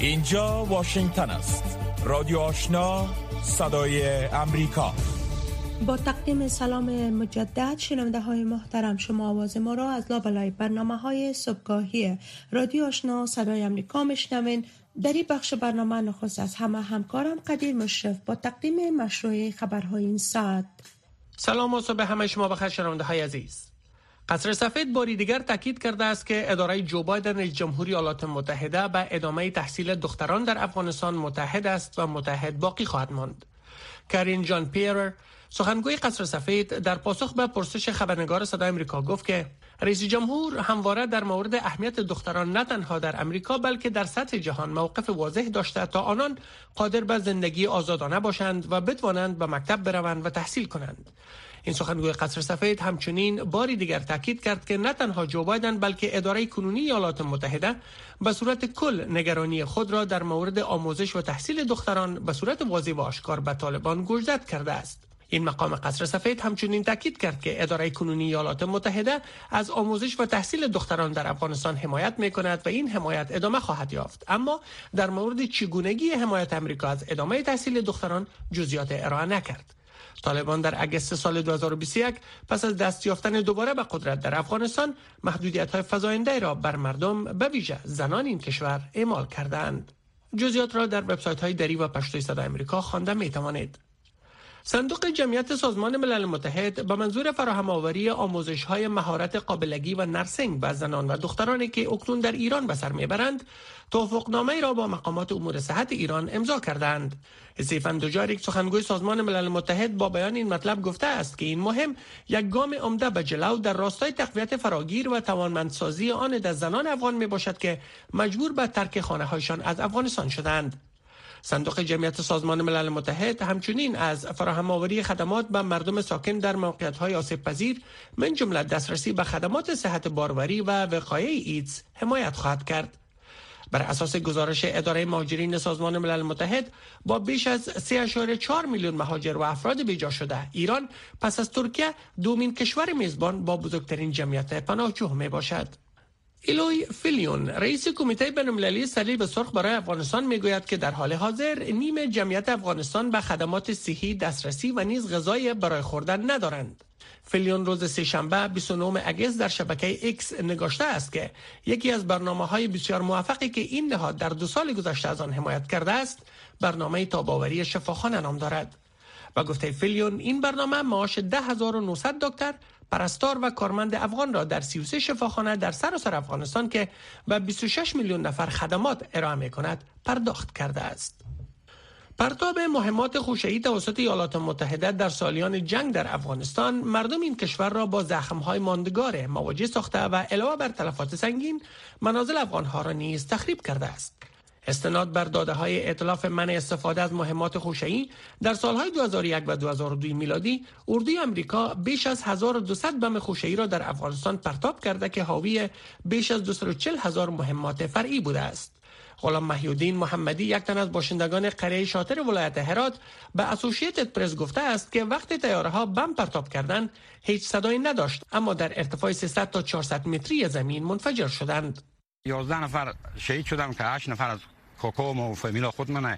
اینجا واشنگتن است. رادیو آشنا، صدای امریکا. با تقدیم سلام مجدد شنونده های محترم، شما آواز ما را از لابلای برنامه های صبحگاهی رادیو آشنا صدای امریکا میشنوین. در این بخش برنامه نخست از همه همکارم قدیر مشرف با تقدیم مشروع خبرهای این ساعت. سلام و صبح همه شما بخیر شنونده های عزیز. قصر سفید باری دیگر تاکید کرده است که اداره جو بایدن رئیس جمهوری ایالات متحده به ادامه تحصیل دختران در افغانستان متحد است و متحد باقی خواهد ماند. کارین جان پیرر، سخنگوی قصر سفید، در پاسخ به پرسش خبرنگار صدای امریکا گفت که رئیس جمهور همواره در مورد اهمیت دختران نه تنها در امریکا بلکه در سطح جهان موقف واضح داشته تا آنان قادر به زندگی آزادانه باشند و بتوانند به مکتب بروند و تحصیل کنند. این سخنگوی قصر سفید همچنین باری دیگر تاکید کرد که نه تنها جو بایدن بلکه اداره کنونی ایالات متحده به صورت کل نگرانی خود را در مورد آموزش و تحصیل دختران به صورت واضح و آشکار به طالبان گوشزد کرده است. این مقام قصر سفید همچنین تاکید کرد که اداره کنونی ایالات متحده از آموزش و تحصیل دختران در افغانستان حمایت می‌کند و این حمایت ادامه خواهد یافت، اما در مورد چگونگی حمایت آمریکا از ادامه تحصیل دختران جزئیات ارائه نکرد. طالبان در اگست سال 2021 پس از دست یافتن دوباره به قدرت در افغانستان محدودیت‌های فزاینده را بر مردم به ویژه زنان این کشور اعمال کردند. جزئیات را در وبسایت‌های دری و پشتوی صدای آمریکا خوانده می‌توانید. صندوق جمعیت سازمان ملل متحد به منظور فراهم آوری آموزش‌های مهارت قابلگی و نرسینگ به زنان و دخترانی که اکنون در ایران به سر میبرند، توافقنامه‌ای را با مقامات امور صحت ایران امضا کردند. استیفن دوجاریک، سخنگوی سازمان ملل متحد، با بیان این مطلب گفته است که این مهم یک گام عمده به جلو در راستای تقویت فراگیر و توانمندسازی آن در زنان افغان میباشد که مجبور به ترک خانه‌هایشان از افغانستان شدند. صندوق جمعیت سازمان ملل متحد همچنین از فراهم آوری خدمات به مردم ساکن در موقعیت‌های آسیب پذیر من جمله دسترسی به خدمات صحت باروری و وقایع ایدز حمایت خواهد کرد. بر اساس گزارش اداره مهاجرین سازمان ملل متحد، با بیش از 3.4 میلیون مهاجر و افراد بیجا شده، ایران پس از ترکیه دومین کشور میزبان با بزرگترین جمعیت پناهجو می باشد. ایلوی فیلیون، رئیس کمیته بین‌المللی صلیب سرخ برای افغانستان، میگوید که در حال حاضر نیم جمعیت افغانستان به خدمات صحی دسترسی و نیز غذای برای خوردن ندارند. فیلیون روز سه‌شنبه 29 اگست در شبکه ایکس نگاشته است که یکی از برنامه‌های بسیار موفقی که این نهاد در 2 سال گذشته از آن حمایت کرده است، برنامه تاب‌آوری شفاخانه نام دارد. و گفته فیلیون این برنامه معاش 10,900 دکتر، پرستار و کارمند افغان را در 33 شفاخانه در سراسر افغانستان که به 26 میلیون نفر خدمات ارائه می‌کند پرداخت کرده است. پرتاب مهمات خوشه‌ای توسط ایالات متحده در سالیان جنگ در افغانستان مردم این کشور را با زخم‌های ماندگار مواجه ساخته و علاوه بر تلفات سنگین، منازل افغان‌ها را نیز تخریب کرده است. استناد بر داده‌های ائتلاف منع استفاده از مهمات خوشه‌ای در سال‌های 2001 و 2002 میلادی، اردوی آمریکا بیش از 1200 بم خوشه‌ای را در افغانستان پرتاب کرده که حاوی بیش از 240,000 مهمات فرعی بوده است. غلام محی‌الدین محمدی، یک تن از باشندگان قریه شاطر ولایت هرات، به اسوسییتد پرس گفته است که وقتی طیاره‌ها بم پرتاب کردند هیچ صدایی نداشت، اما در ارتفاع 300 تا 400 متری زمین منفجر شدند. 11 نفر شهید شدن که 8 نفر از کوکوم و فامیلا خود منه،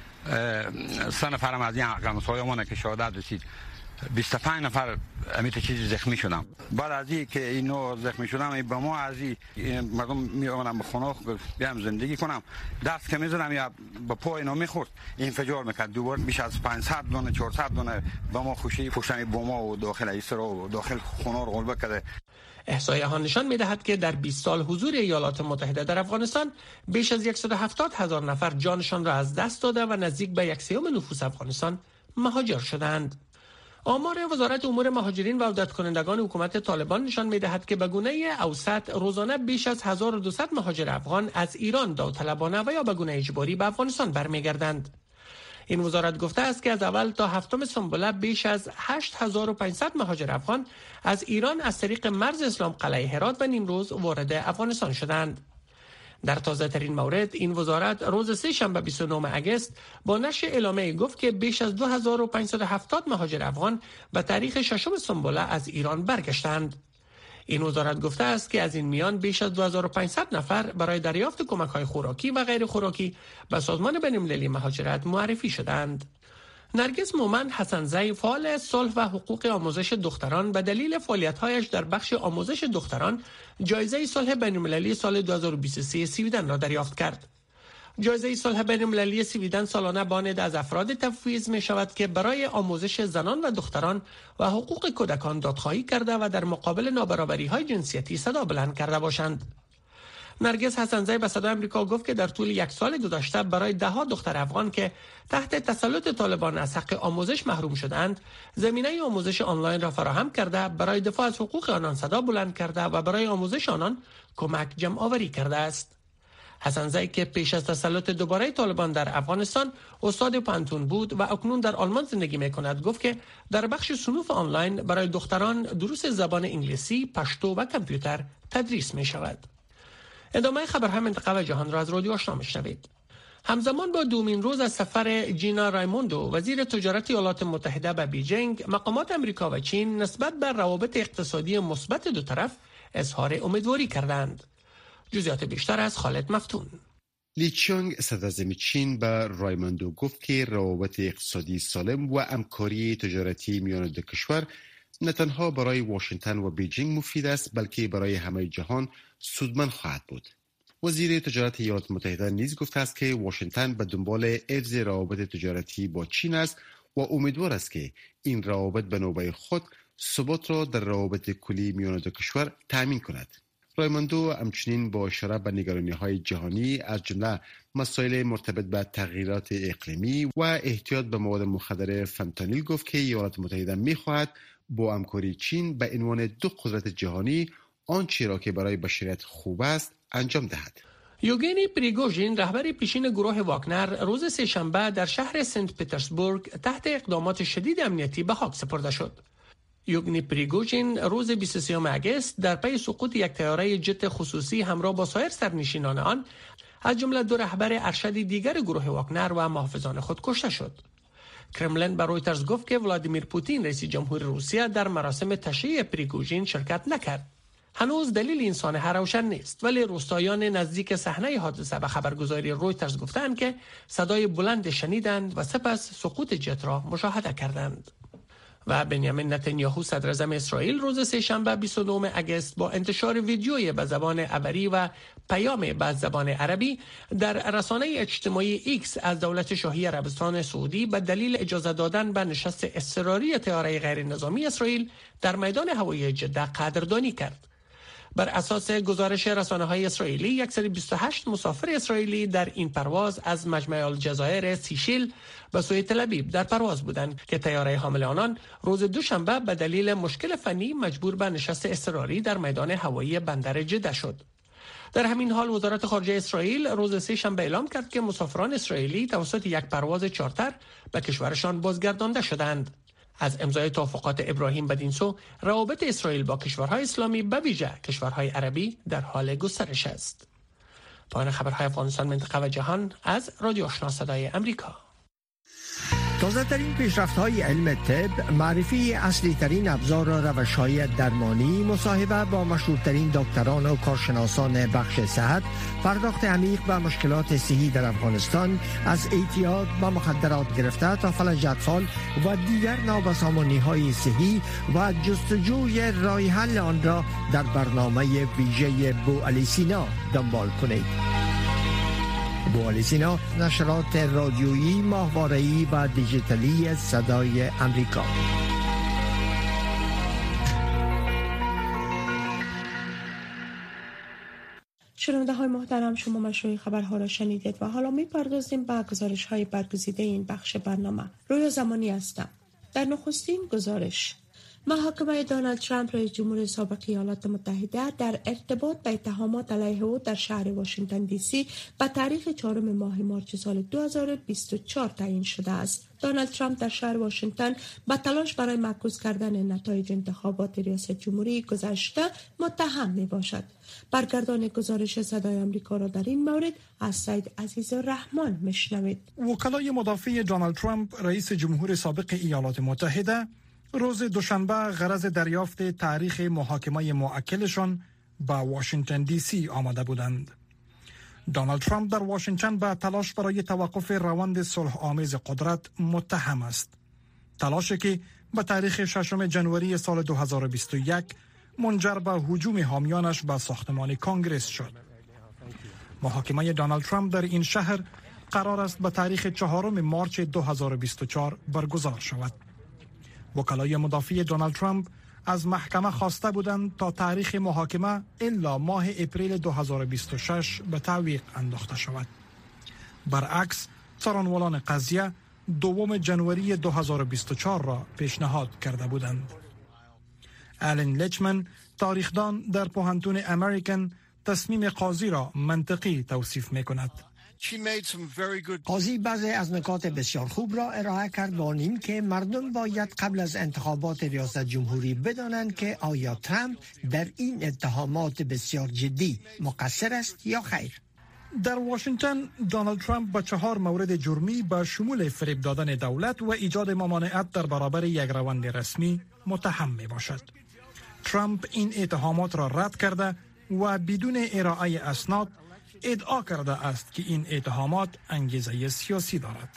3 نفر از این همسایه‌مون که شهادت رسید، 25 نفر امیت چیزی زخمی شدم. بعد از این که اینو زخمی شدم، با ما از این مردم میامدن به خونه بیام زندگی کنم، دست که میزدم یا با پا اینا میخورد انفجار میکرد. دوباره بیش از 500 دونه 400 دونه با ما خوشی پشت بوما و داخل ایسرا و داخل خونه رو غلبه کرده. احصایه ها نشان می‌دهد که در 20 سال حضور ایالات متحده در افغانستان بیش از 170,000 نفر جانشان را از دست داده و نزدیک به 1/3 نفوس افغانستان مهاجر شدند. آمار وزارت امور مهاجرین و عودت کنندگان حکومت طالبان نشان می‌دهد که به گونه اوسط روزانه بیش از 1200 مهاجر افغان از ایران داوطلبانه و یا به گونه اجباری به افغانستان برمیگردند. این وزارت گفته است که از اول تا هفتم سنبله بیش از 8500 مهاجر افغان از ایران از طریق مرز اسلام قلعه هرات و نیمروز وارد افغانستان شدند. در تازه ترین مورد، این وزارت روز سه‌شنبه 29 اگست با نشر اعلامیه گفت که بیش از 2570 مهاجر افغان به تاریخ 6 سنبله از ایران برگشتند. این وزارت گفته است که از این میان بیش از 2500 نفر برای دریافت کمک‌های خوراکی و غیر خوراکی به سازمان بین‌المللی مهاجرت معرفی شدند. نرگس مومن حسن‌زی، فعال صلح و حقوق آموزش دختران، به دلیل فعالیت‌هایش در بخش آموزش دختران جایزه صلح بین‌المللی سال 2023 سویدن را دریافت کرد. جایزه صلح بین‌المللی سویدن سالانه باند از افراد تفویض می شود که برای آموزش زنان و دختران و حقوق کودکان دادخواهی کرده و در مقابل نابرابری‌های جنسیتی صدا بلند کرده باشند. نرگس حسن‌زی به صدای آمریکا گفت که در طول یک سال گذشته برای ده‌ها دختر افغان که تحت تسلط طالبان از حق آموزش محروم شدند، زمینه آموزش آنلاین را فراهم کرده، برای دفاع از حقوق آنان صدا بلند کرده و برای آموزش آنان کمک جمع آوری کرده است. حسن‌زی که پیش از تسلط دوباره طالبان در افغانستان استاد پانتون بود و اکنون در آلمان زندگی می‌کند، گفت که در بخش صنوف آنلاین برای دختران دروس زبان انگلیسی، پشتو و کامپیوتر تدریس می‌شود. ادامه خبرهای منطقه و جهان را از رادیو آشنا می‌شنوید. همزمان با دومین روز از سفر جینا رایموندو، وزیر تجارت ایالات متحده به بیجینگ، مقامات آمریکا و چین نسبت به روابط اقتصادی مثبت دو طرف اظهار امیدواری کردند. جزئیات بیشتر از خالد مفتون. لی چانگ، صدراعظم چین، به رایموندو گفت که روابط اقتصادی سالم و همکاری تجارتی میان دو کشور نه تنها برای واشنگتن و بیجینگ مفید است، بلکه برای همه جهان سودمند خواهد بود. وزیر تجارت ایالات متحده نیز گفته است که واشنگتن به دنبال حفظ روابط تجارتی با چین است و امیدوار است که این روابط به نوبه خود ثبات را در روابط کلی میان دو کشور تامین کند. رایموندو همچنین با اشاره به نگرانی‌های جهانی از جمله مسائل مرتبط به تغییرات اقلیمی و احتیاط به مواد مخدر فنتانیل گفت که ایالات متحده می‌خواهد با همکاری چین به عنوان دو قدرت جهانی آنچه را که برای بشریت خوب است انجام دهد. یوگنی پریگوژین، رهبر پیشین گروه واگنر، روز سه‌شنبه در شهر سنت پترزبورگ تحت اقدامات شدید امنیتی به خاک سپرده شد. یوگنی پریگوژین روز 23 آگوست در پی سقوط یک طیاره جت خصوصی همراه با سایر سرنشینان آن از جمله دو رهبر ارشد دیگر گروه واگنر و محافظان خود کشته شد. کرملین به رویترز گفت که ولادیمیر پوتین رئیس جمهور روسیه در مراسم تشییع پریگوژین شرکت نکرد. هنوز دلیل این سانحه روشن نیست، ولی روستایان نزدیک صحنه حادثه به خبرگزاری رویترز گفتند که صدای بلند شنیدند و سپس سقوط جت را مشاهده کردند. و بنیامین نتانیاهو، صدراعظم اسرائیل، روز سه‌شنبه 29 آگوست با انتشار ویدیویی به زبان عبری و پیام به زبان عربی در رسانه اجتماعی ایکس از دولت شاهی عربستان سعودی به دلیل اجازه دادن به نشست اضطراری طیاره غیر نظامی اسرائیل در میدان هوایی جده قدردانی کرد. بر اساس گزارش رسانه‌های اسرائیلی، 128 مسافر اسرائیلی در این پرواز از مجمع الجزایر سیشیل به سوی تل‌آویو در پرواز بودند که طیاره حامل آنان روز دوشنبه به دلیل مشکل فنی مجبور به نشست اضطراری در میدان هوایی بندر جده شد. در همین حال وزارت خارجه اسرائیل روز سه‌شنبه اعلام کرد که مسافران اسرائیلی توسط یک پرواز چارتر به کشورشان بازگردانده شدند. از امضای توافقات ابراهیم بدین سو، روابط اسرائیل با کشورهای اسلامی به ویژه کشورهای عربی در حال گسترش است. پایان خبرهای افغانستان، منطقه و جهان از رادیو آشنا صدای امریکا. تازه ترین پیشرفت های علم طب، معرفی اصلی ترین ابزار و روش های درمانی، مصاحبه با مشهورترین دکتران و کارشناسان بخش صحت، پرداخت عمیق به مشکلات صحی در افغانستان، از اعتیاد به مخدرات گرفته تا فلج اطفال و دیگر نابسامانی های صحی و جستجوی راه حل آن را در برنامه ویژه بوعلی سینا دنبال کنید. بوعلی سینا، نشرات رادیویی، ماهواره‌ای و دیجیتالی صدای امریکا. شنونده های محترم، شما مشروع خبرها را شنیدید و حالا می‌پردازیم به گزارش های برگزیده این بخش برنامه. رویا زمانی هستم. در نخستین گزارش، محاکمه دونالد ترامپ رئیس جمهور سابق ایالات متحده در ارتباط با اتهامات علیه او در شهر واشنگتن دی سی به تاریخ 4 ماه مارس سال 2024 تعیین شده است. دونالد ترامپ در شهر واشنگتن با تلاش برای معکوس کردن نتایج انتخابات ریاست جمهوری گذشته متهم می باشد. برگردان گزارش صدای آمریکا را در این مورد از سید عزیز الرحمن میشنوید. وکلای مدافع دونالد ترامپ رئیس جمهور سابق ایالات متحده روز دوشنبه غرض دریافت تاریخ محاکمه موکلشان به واشنگتن دی سی آمده بودند. دونالد ترامپ در واشنگتن به تلاش برای توقف روند صلح آمیز قدرت متهم است. تلاشی که به تاریخ 6 جنوری سال 2021 منجر به هجوم حامیانش به ساختمان کنگره شد. محاکمه دونالد ترامپ در این شهر قرار است به تاریخ 4 مارس 2024 برگزار شود. وکلای مدافع دونالد ترامپ از محکمه خواسته بودند تا تاریخ محاکمه الا ماه اپریل 2026 به تعویق انداخته شود. برعکس څارنوالان قضیه 2 جنوری 2024 را پیشنهاد کرده بودند. آلن لیچمن تاریخدان در پوهنتون امریکن تصمیم قاضی را منطقی توصیف می کند. قاضی بعضی از نکات بسیار خوب را ارائه کرد با این که مردم باید قبل از انتخابات ریاست جمهوری بدانند که آیا ترامپ در این اتهامات بسیار جدی مقصر است یا خیر. در واشنگتن دونالد ترامپ با 4 مورد جرمی به شمول فریب دادن دولت و ایجاد ممانعت در برابر یک روند رسمی متهم می باشد. ترامپ این اتهامات را رد کرده و بدون ارائه اسناد ادعا کرده است که این اتهامات انگیزه سیاسی دارد.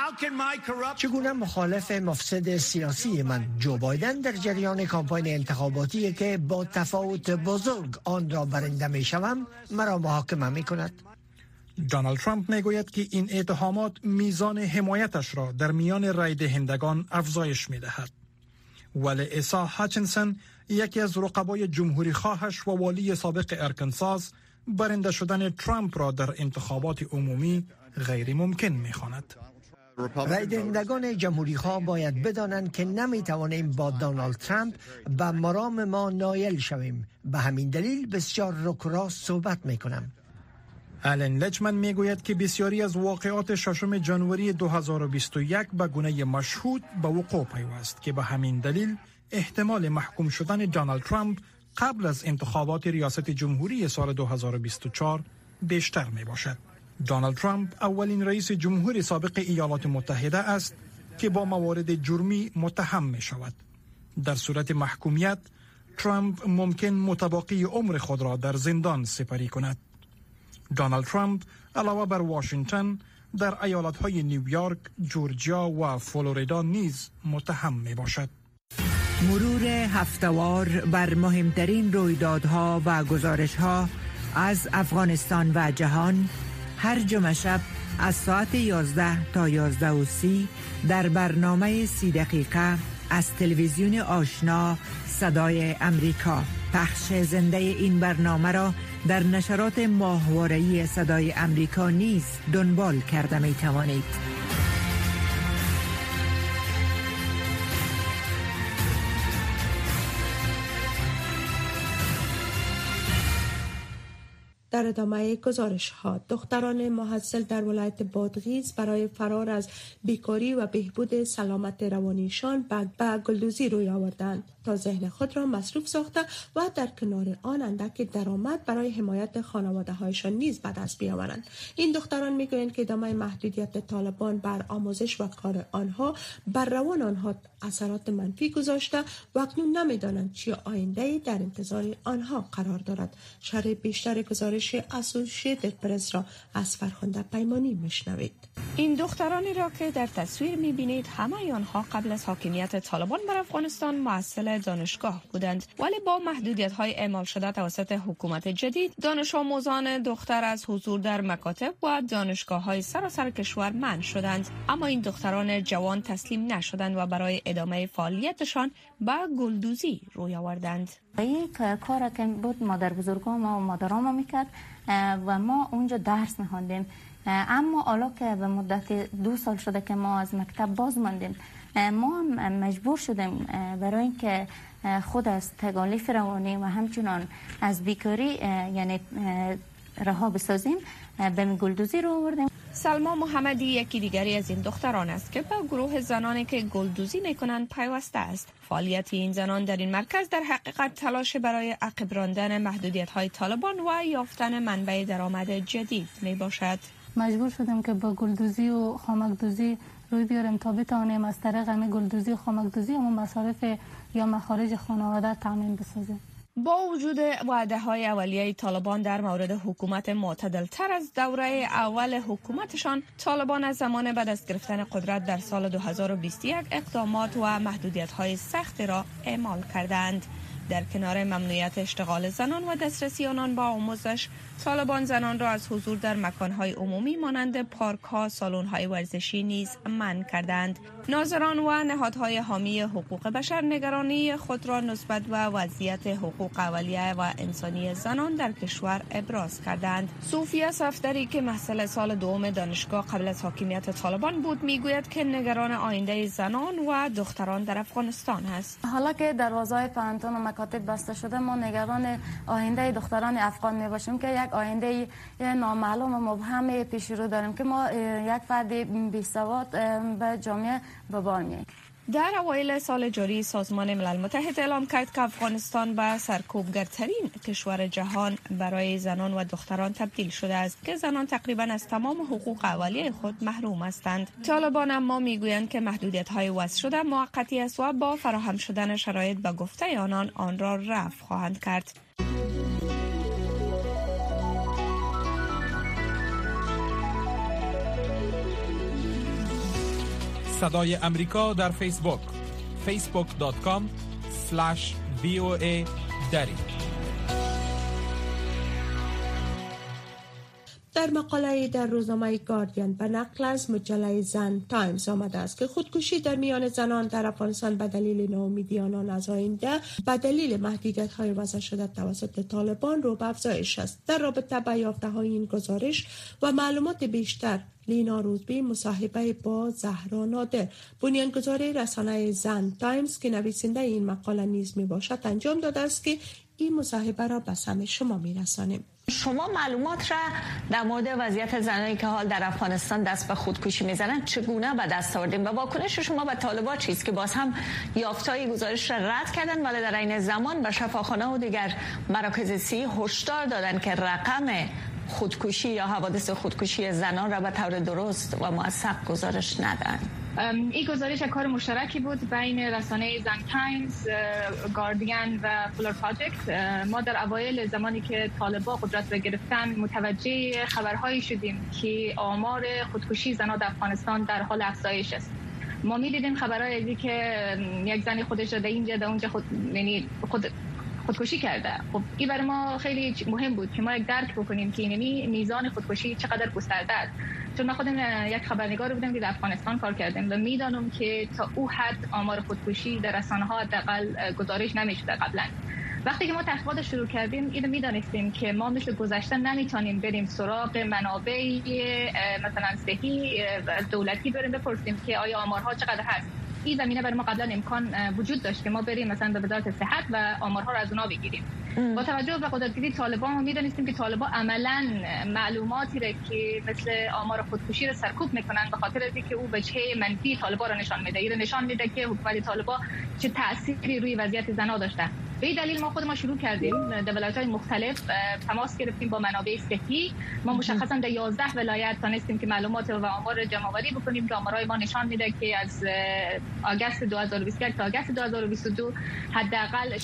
چگونه مخالف مفسد سیاسی من جو بایدن در جریان کامپاین انتخاباتی که با تفاوت بزرگ آن را برنده می شوم مرا محاکمه می کند؟ دونالد ترامپ می گوید که این اتهامات میزان حمایتش را در میان رای دهندگان افزایش می دهد. ولی ایسا هاچنسن یکی از رقبای جمهوری خواهش و والی سابق ارکنساس برنده شدن ترامپ را در انتخابات عمومی غیر ممکن می خواند. رای دهندگان جمهوری خواه باید بدانند که نمی توانیم با دونالد ترامپ به مرام ما نایل شویم. به همین دلیل بسیار رک و راست صحبت می کنم. آلن لیچمن می گوید که بسیاری از واقعات 6 جنوری 2021 به گونه مشهود به وقوع پیوست که به همین دلیل احتمال محکوم شدن دونالد ترامپ قبل از انتخابات ریاست جمهوری سال 2024 بیشتر می باشد. دونالد ترامپ اولین رئیس جمهور سابق ایالات متحده است که با موارد جرمی متهم می شود. در صورت محکومیت ترامپ ممکن متباقی عمر خود را در زندان سپری کند. دونالد ترامپ علاوه بر واشنگتن در ایالت‌های نیویورک، جورجیا و فلوریدا نیز متهم می باشد. مرور هفته‌وار بر مهمترین رویدادها و گزارش‌ها از افغانستان و جهان هر جمعه شب از ساعت 11 تا 11:30 در برنامه 30 دقیقه از تلویزیون آشنا صدای امریکا. پخش زنده این برنامه را در نشرات ماهواره‌ای صدای امریکا نیز دنبال کرده می توانید. در ادامه گزارش ها، دختران محصل در ولایت بادغیس برای فرار از بیکاری و بهبود سلامت روانیشان به گلدوزی روی آوردند تا ذهن خود را مصروف ساخته و در کنار آن اندک درآمد برای حمایت خانواده هایشان نیز به دست بیاورند. این دختران میگویند که ادامه محدودیت طالبان بر آموزش و کار آنها بر روان آنها اثرات منفی گذاشته و اکنون نمیدانند چه آینده‌ای در انتظار آنها قرار دارد. شرح بیشتر گزارش اسوسییتد پرس را از فرخنده پیمانی میشنوید. این دخترانی را که در تصویر میبینید همه آنها قبل از حاکمیت طالبان بر افغانستان محصل دانشگاه بودند، ولی با محدودیت‌های اعمال شده توسط حکومت جدید دانش آموزان دختر از حضور در مکاتب و دانشگاه‌های سراسر کشور منع شدند. اما این دختران جوان تسلیم نشدند و برای ادامه فعالیتشان به گلدوزی روی آوردند. یک کار که بود مادر بزرگام و مادرام میکرد و ما اونجا درس میخوندیم، اما حالا که به مدت 2 سال شده که ما از مکتب باز ماندیم، ما هم مجبور شدیم برای اینکه خود از تکالیف روانی و همچنان از بیکاری یعنی رها بسازیم به گلدوزی رو آوردیم. سلما محمدی یکی دیگری از این دختران است که به گروه زنانی که گلدوزی میکنند پیوسته است. فعالیت این زنان در این مرکز در حقیقت تلاش برای عقب راندن محدودیت‌های طالبان و یافتن منبع درآمد جدید می باشد. مجبور شدم که با گلدوزی و خامک‌دوزی روی بیاریم تا بتوانیم از طریق گلدوزی و خامک‌دوزی و مصارف یا مخارج خانواده تامین بسازیم. با وجود وعده‌های اولیه طالبان در مورد حکومت معتدل‌تر از دوره اول حکومتشان، طالبان از زمان بعد از گرفتن قدرت در سال 2021 اقدامات و محدودیت‌های سخت را اعمال کردند. در کنار ممنوعیت اشتغال زنان و دسترسی آنان با آموزش، طالبان زنان را از حضور در مکان‌های عمومی مانند پارک‌ها، سالن‌های ورزشی نیز منع کردند. ناظران و نهادهای حامی حقوق بشر نگرانی خود را نسبت به وضعیت حقوق اولیه و انسانی زنان در کشور ابراز کردند. صوفیه صفدری که محصل سال دوم دانشگاه قبل از حاکمیت طالبان بود، میگوید که نگران آینده زنان و دختران در افغانستان است. حالا که دروازه‌های پانتون و مکاتب بسته شده، ما نگران آینده دختران افغان میباشیم که یک آینده نامعلوم و مبهم پیش رو داریم که ما یک فرد بی‌سواد به جامعه به بار میاریم. در اوایل سال جاری سازمان ملل متحد اعلام کرد که افغانستان به سرکوبگرترین کشور جهان برای زنان و دختران تبدیل شده است که زنان تقریبا از تمام حقوق اولیه خود محروم هستند. طالبان اما میگویند که محدودیت‌های وضع شده موقتی است و با فراهم شدن شرایط به گفته آنان آن را رفع خواهند کرد. صدای امریکا در فیسبوک facebook.com/VOA دری. در مقاله در روزنامه گاردین به نقل از مجله زن تایمز آمده است که خودکشی در میان زنان در افغانستان به دلیل ناامیدی آنان از آینده به دلیل محدودیت‌های وضع شده توسط طالبان رو به افزایش است. در رابطه با یافته‌های این گزارش و معلومات بیشتر، لینا روزبی مصاحبه با زهرا نادر، بنیانگذار رسانه زن تایمز که نویسنده این مقاله نیز میباشد، انجام داده است که این مصاحبه را به سمع شما میرسانیم. شما معلومات را در مورد وضعیت زنانی که حال در افغانستان دست به خودکشی میزنند چگونه به دست آوردیم و واکنش شما به طالبان چیست که باز هم یافته‌های گزارش را رد کردن ولی در این زمان به شفاخانه و دیگر مراکز صحی هشدار دادن که رقم خودکشی یا حوادث خودکشی زنان را به طور درست و موثق گزارش ندن. این گزارش کار مشترکی بود بین رسانه زن تایمز، گاردین و فولر پراجکت. ما در اوایل زمانی که طالبان قدرت را گرفتن متوجه خبرهایی شدیم که آمار خودکشی زنان در افغانستان در حال افزایش است. ما می‌دیدیم خبرهایی که یک زنی خودش را در اینجا در اونجا خودکشی کرده. خب این برای ما خیلی مهم بود که ما یک درک بکنیم که اینمی میزان خودکشی چقدر گسترده است. چون من خودم یک خبرنگار بودم که در افغانستان کار کردم و میدانم که تا او حد آمار خودکشی در رسانه‌ها حداقل گزارش نمی‌شده قبلا. وقتی که ما تحقیقات شروع کردیم اینو میدانستیم که ما مثل گذشته نمیتونیم بریم سراغ منابع مثلا صحی دولتی بریم بپرسیم که آیا آمارها چقدر هست. این زمینه برای ما قبلا امکان وجود داشت که ما بریم مثلا به وزارت صحت و آمارها را از اونها بگیریم. با توجه به قدرتگیری طالبان ما میدونستیم که طالبان عملاً معلوماتی را که مثل آمار خودکشی را سرکوب میکنن به خاطر اینکه او وجهه منفی طالبان را نشان میده. این نشان میده که حکومت طالبان چه تأثیری روی وضعیت زنان داشته. به این دلیل ما خود ما شروع کردیم در ولایت‌های مختلف تماس گرفتیم با منابع صحی. ما مشخصاً در 11 ولایت تونستیم که معلومات و آمار جمع‌آوری بکنیم که آمارهای ما نشان میده که از آگوست 2021 تا آگوست 2022 حداقل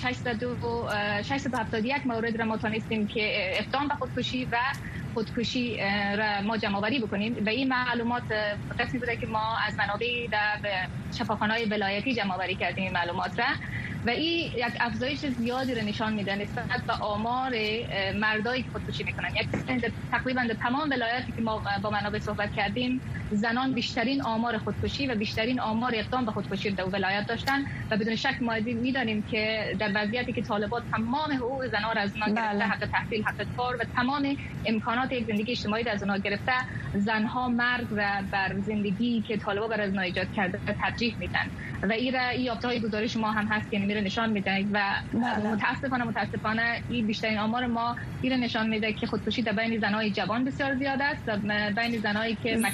671 مورد را ما تونستیم که اقدام به خودکشی و خودکشی را ما جمع‌آوری بکنیم و این معلومات تصمیم بوده که ما از منابع در شفاخانه‌های ولایتی جمع‌آوری کردیم معلومات را و این یک افزایش زیادی را نشان میده نسبت به آمار مردایی که خودکشی میکنن. تقریبا در تمام ولایاتی که ما با منابع صحبت کردیم زنان بیشترین آمار خودکشی و بیشترین آمار اقدام به خودکشی در ولایت داشتن و بدون شک ما میدانیم که در وضعیتی که طالبان تمام حقوق زنان را از اونها گرفته، حق تحصیل، حق کار و تمام امکانات یک زندگی اجتماعی از اونها گرفته، زنها مرگ و بر زندگی که طالبان بر از اونها ایجاد کرده ترجیح میدن و این یافته‌های گزارش ما هم هست که میره نشان میده و متاسفانه این بیشترین آمار ما میره نشان میده که خودکشی در بین زنای جوان بسیار زیاد است و بین زنایی که مکتب و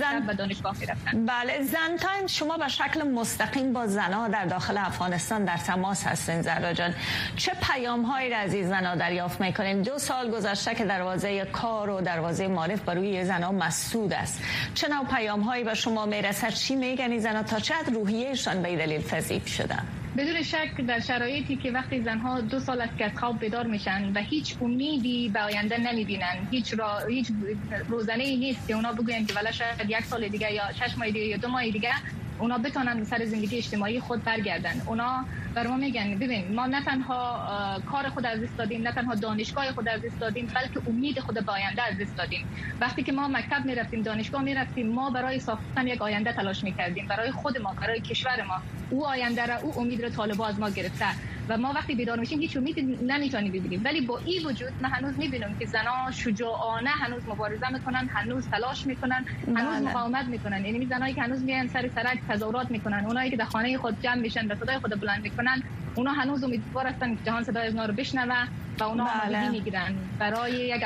دانشگاه میرفتن. بله، زن تایم شما به شکل مستقیم با زنها در داخل افغانستان در تماس هستین زهرا جان. چه پیام‌هایی را از این زنها دریافت می‌کنین؟ 2 سال گذشته که دروازه کار و دروازه معارف برای زنها مسدود است. چه نوع پیام‌هایی به شما میرسد؟ چی میگن این زنها؟ تا چه حد روحیه‌شان به این دلیل تضعیف شده؟ بدون شک در شرایطی که وقتی زنها 2 سال است که از خواب بیدار میشن و هیچ امیدی به آینده نمیبینن، هیچ روزنه‌ای نیست که اونا بگوین که والا شاید 1 سال دیگه یا 6 ماه دیگه یا 2 ماه دیگه اونا بتونن سر زندگی اجتماعی خود برگردن. اونا بر ما میگن ببین ما نه تنها کار خود از دست دادیم، نه تنها دانشگاه خود از دست دادیم، بلکه امید خود به آینده از دست دادیم. وقتی که ما مکتب میرفتیم، دانشگاه میرفتیم، ما برای ساختن یک آینده تلاش میکردیم، برای خود ما، برای کشور ما. او آینده را، او امید را طالبان از ما گرفته و ما وقتی بیدار میشیم هیچ امیدی نمیتونیم ببینیم. ولی با این وجود ما هنوز میبینیم که زنان شجاعانه هنوز مبارزه میکنن، هنوز تلاش میکنن، هنوز مقاومت میکنن. یعنی زنایی که هنوز میان سر سرک تظاهرات میکنن، اونایی که در خانه خود جمع میشن و صدای خود بلند میکنن، اونا هنوز امیدوار هستن که جهان صدای اونا رو بشنوه و اونا آمادگی میگیرن برای یک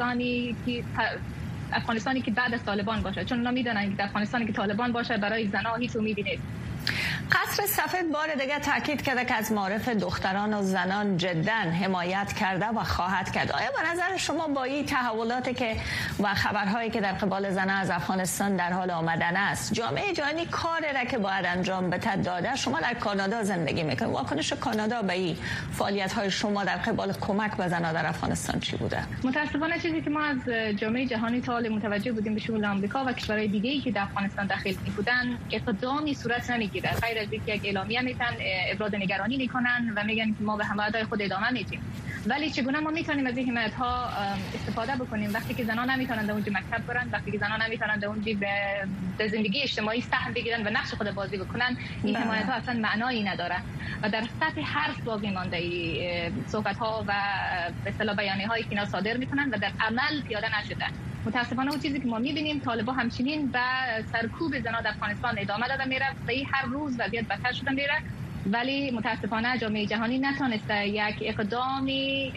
افغانستانی که بعد از طالبان باشه، چون اونا میدونن که در افغانستانی که طالبان باشه برای زنها هیچ امیدی نیست. قصر سفید بار دیگه تاکید کرده که از معارف دختران و زنان جدا حمایت کرده و خواهد کرد. آیا به نظر شما با این تحولاتی که و خبرهایی که در قبال زنان از افغانستان در حال آمدن است، جامعه جهانی کاری را که باید انجام بده داده؟ شما در کانادا زندگی میکنید، واکنش کانادا به این فعالیت‌های شما در قبال کمک به زنان در افغانستان چی بوده؟ متأسفانه چیزی که ما از جامعه جهانی تا حال متوجه بودیم به شمول آمریکا و کشورهای دیگه‌ای که در افغانستان داخل بودن، اقدامی صورت نمیگیره غیر از اینکه یک اعلامیه میتن ابراز نگرانی میکنن و میگن که ما به حمایت‌های خود ادامه میدیم. ولی چگونه ما میتونیم از این حمایت‌ها استفاده بکنیم وقتی که زنان نمیتونن در اونجا مکتب برن، وقتی که زنان نمیتونن در اونجا به زندگی اجتماعی سهم بگیرن و نقش خود بازی بکنن؟ این حمایت‌ها اصلا معنایی نداره و در سطح حرف باقی مانده صحبت‌ها و به اصطلاح بیانیه‌هایی که اینا صادر میکنن و در عمل پیاده نشده. متاسفانه اون چیزی که ما می‌بینیم طالبان همچنین به سرکوب زنان در افغانستان ادامه داده میره و هر روز وضعیت بدتر شده میره. ولی متاسفانه جامعه جهانی نتونسته یک اقدامی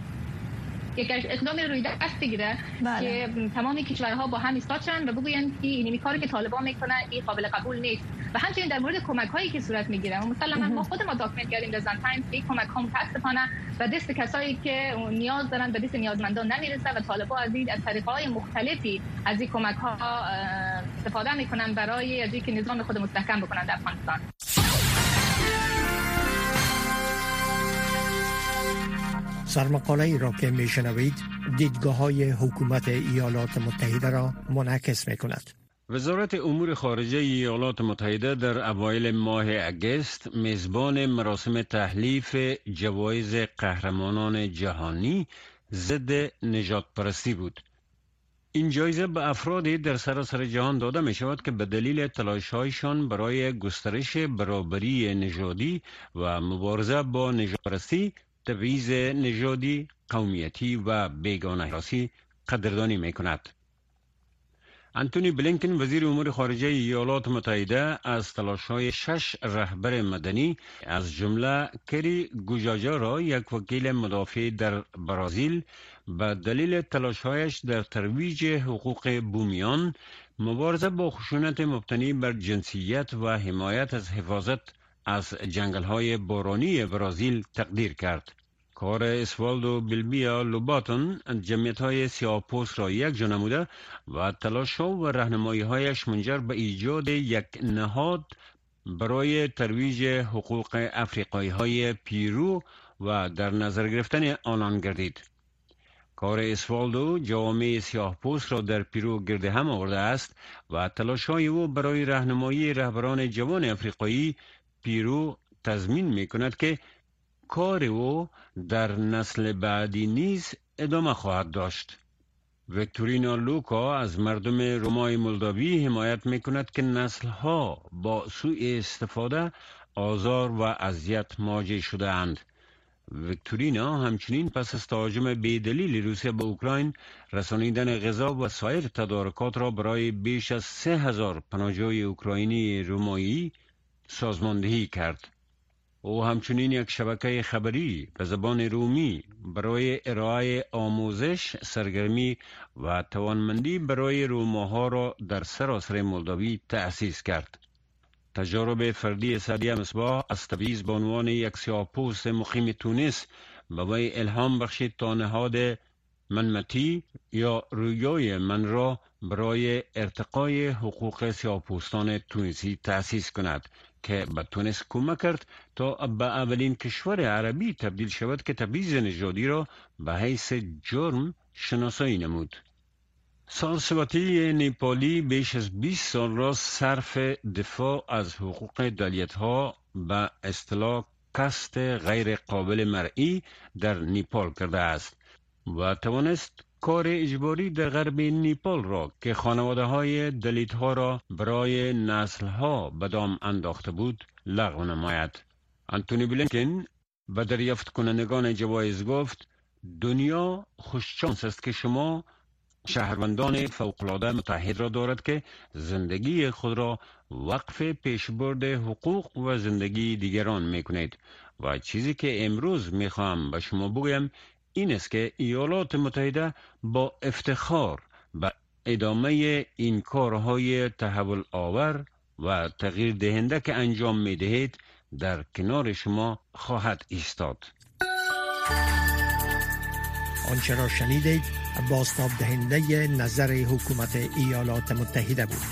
روی دست بگیره که تمام کشورها با هم ایستاد شن و بگوین که این کاری که طالبان میکنه این قابل قبول نیست. و همچنین در مورد کمک هایی که صورت میگیره، مثلا ما خود ما داکمنت کردیم در زن تایمز که کمک ها متاسفانه به دست کسایی که نیاز دارن به دست نیازمندان نمیرسه و طالبان از طریق‌های مختلفی از این کمک ها استفاده میکنن برای از اینکه نظام خود مستحکم بکنن در افغانستان. سرمقاله ای را که میشنوید دیدگاه های حکومت ایالات متحده را منعکس می کند. وزارت امور خارجه ایالات متحده در اوایل ماه اگست میزبان مراسم تحلیف جوایز قهرمانان جهانی ضد نژاد پرستی بود. این جایزه به افرادی در سراسر جهان داده می شود که به دلیل تلاش‌هایشان برای گسترش برابری نژادی و مبارزه با نژاد پرستی، تبعیض نژادی، قومیتی و بیگانه شناسی قدردانی می کند. انتونی بلینکن وزیر امور خارجه ایالات متحده از تلاش‌های 6 رهبر مدنی از جمله کری گوجاجا را، یک وکیل مدافع در برزیل، به دلیل تلاش‌هایش در ترویج حقوق بومیان، مبارزه با خشونت مبتنی بر جنسیت و حمایت از حفاظت از جنگل‌های بارانی برزیل تقدیر کرد. کار اسوالدو بیلبیا لوباتون جمعیت‌های سیاه‌پوست را یک جا نموده و تلاش‌ها و راهنمایی‌هایش منجر به ایجاد یک نهاد برای ترویج حقوق افریقایی‌های پیرو و در نظر گرفتن آنان گردید. کار اسوالدو جوامع سیاه‌پوست را در پیرو گرد هم آورده است و تلاش‌های او برای راهنمایی رهبران جوان افریقایی پیرو تضمین می‌کند که کار او در نسل بعدی نیز ادامه خواهد داشت. ویکتورینا لوکا از مردم رومای مولداوی حمایت می‌کند که نسل‌ها با سوء استفاده، آزار و اذیت مواجه شده‌اند. ویکتورینا همچنین پس از تهاجم بی‌دلیل روسیه به اوکراین، رسانیدن غذا و سایر تدارکات را برای بیش از 3000 پناهجوی اوکراینی رومایی سازماندهی کرد. او همچنین یک شبکه خبری به زبان رومی برای ارائه آموزش، سرگرمی و توانمندی برای روماها را در سراسر مولداوی تأسیس کرد. تجارب فردی سعدیه مصباح از تبعیض به عنوان یک سیاه‌پوست مقیم تونس به وی الهام بخشید تا نهاد منمتی یا رویای من را برای ارتقای حقوق سیاه‌پوستان تونسی تأسیس کند که به تونس کمک کرد تا به اولین کشور عربی تبدیل شود که تبعیض نژادی را به حیث جرم شناسایی نمود. سارسواتی نیپالی بیش از 20 سال را صرف دفاع از حقوق دلیت‌ها به اصطلاح کاست غیر قابل مرئی در نیپال کرده است و توانست کار اجباری در غرب نیپال را که خانواده‌های دلیت‌ها را برای نسل‌ها به دام انداخته بود لغو نماید. انتونی بلینکن به دریافت کنندگان جوایز گفت: دنیا خوششانس است که شما شهروندان فوق‌العاده متحد را دارد که زندگی خود را وقف پیشبرد حقوق و زندگی دیگران می‌کنید و چیزی که امروز می‌خواهم به شما بگویم این است که ایالات متحده با افتخار به ادامه این کارهای تحول آور و تغییر دهنده که انجام می‌دهید در کنار شما خواهد ایستاد. آنچه را شنیدید بازتاب دهنده نظر حکومت ایالات متحده بود.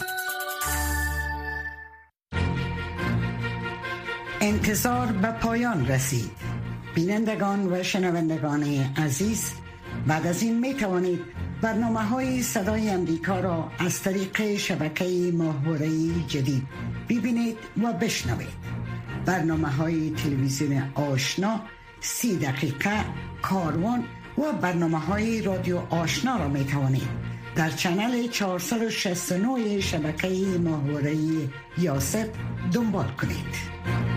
انتظار به پایان رسید. بینندگان و شنوندگان عزیز، بعد از این می توانید برنامه‌های صدای امریکا را از طریق شبکه ماهواره‌ای جدید ببینید و بشنوید. برنامه‌های تلویزیون آشنا، 30 دقیقه، کاروان و برنامه‌های رادیو آشنا را می توانید در چنل 469 شبکه ماهواره‌ای یاست دنبال کنید.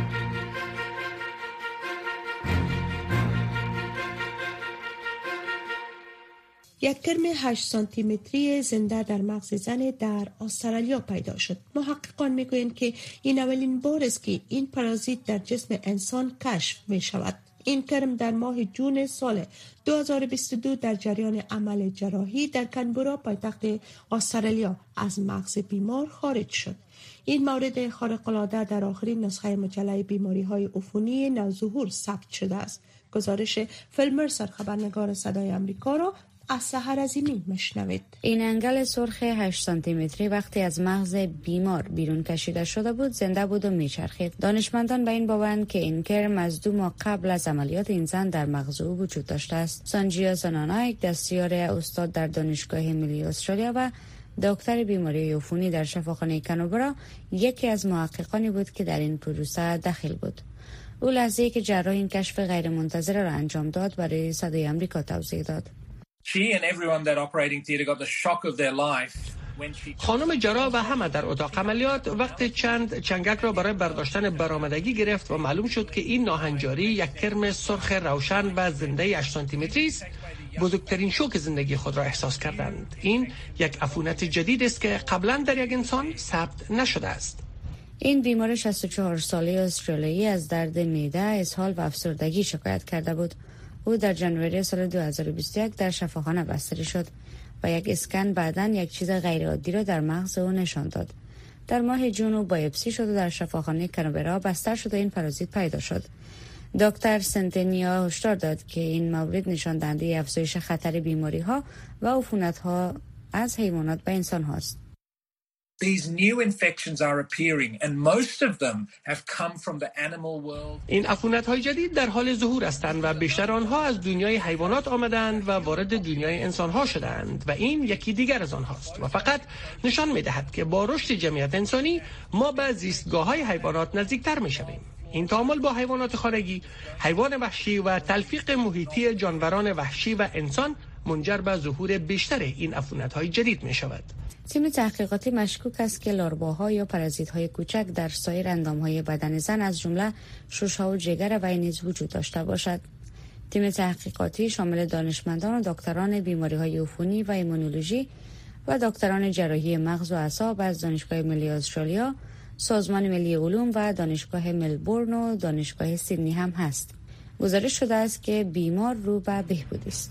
یک کرم 8 سانتی متری زنده در مغز زن در استرالیا پیدا شد. محققان میگویند که این اولین بار است که این پارازیت در جسم انسان کشف می شود. این کرم در ماه جون سال 2022 در جریان عمل جراحی در کانبرا پایتخت استرالیا از مغز بیمار خارج شد. این مورد خارق‌العاده در آخرین نسخه مجله بیماری‌های عفونی نوظهور ثبت شده است. گزارش فیل مرسر خبرنگار صدای آمریکا را از سحر عظیمی مشنوید. این انگل سرخ 8 سانتی متری وقتی از مغز بیمار بیرون کشیده شده بود زنده بود و میچرخید. دانشمندان به این باورند که این کرم از 2 ماه قبل از عملیات این زن در مغز او وجود داشته است. سانجیا زنانایک، دستیار استاد در دانشگاه ملی استرالیا و دکتر بیماری عفونی در شفاخانه کانبرا، یکی از محققانی بود که در این پروسه دخیل بود. او لحظه‌ای که جراح این کشف غیرمنتظره را انجام داد برای صدای آمریکا توضیح داد. خانم جراح و همه در اتاق عملیات وقت چند چنگک را برای برداشتن برآمدگی گرفت و معلوم شد که این ناهنجاری یک کرم سرخ روشن و زنده 8 سانتی متری است. بزرگترین شوک زندگی خود را احساس کردند. این یک عفونت جدید است که قبلا در یک انسان ثبت نشده است. این بیمار 64 ساله استرالیایی از درد معده، اسهال و افسردگی شکایت کرده بود. او در ژانویه سال 2021 در شفاخانه بستری شد و یک اسکن بعداً یک چیز غیرعادی را در مغز او نشان داد. در ماه جون او بایوپسی شد و در شفاخانه کانبرا بستر شد و این پارازیت پیدا شد. دکتر سنتنیا هشدار داد که این مورد نشان دهنده افزایش خطر بیماری ها و عفونت ها از حیوانات به انسان هاست. این عفونت‌های جدید در حال ظهور هستند و بیشتر آنها از دنیای حیوانات آمدند و وارد دنیای انسان‌ها شدند و این یکی دیگر از آنهاست و فقط نشان می‌دهد که با رشد جمعیت انسانی ما به زیستگاه‌های حیوانات نزدیکتر می‌شویم. این تعامل با حیوانات خانگی، حیوان وحشی و تلفیق محیطی جانوران وحشی و انسان منجر به ظهور بیشتر این عفونت‌های جدید می‌شود. تیم تحقیقاتی مشکوک است که لارواها یا پارازیت‌های کوچک در سایر اندام‌های بدن زن از جمله شش‌ها و جگر وی نیز وجود داشته باشد. تیم تحقیقاتی شامل دانشمندان و دکتران بیماری‌های عفونی و ایمونولوژی و دکتران جراحی مغز و اعصاب از دانشگاه ملی استرالیا، سازمان ملی علوم و دانشگاه ملبورن و دانشگاه سیدنی هم هست. گزارش شده است که بیمار رو به بهبود است.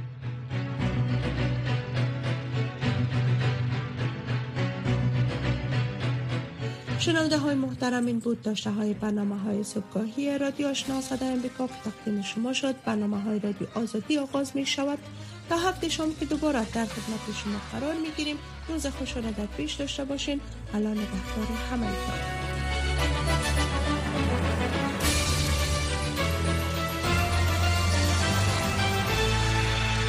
شنونده های محترم، این بود داشته های برنامه های صبحگاهی رادیو آشنا صدای امریکا که تقدیم شما شد. برنامه های رادیو آزادی آغاز می شود. تا هفته شام که دوباره در خدمت شما قرار می گیریم. روز خوش و نگهدار پیش داشته باشین. الله نگهدار همه.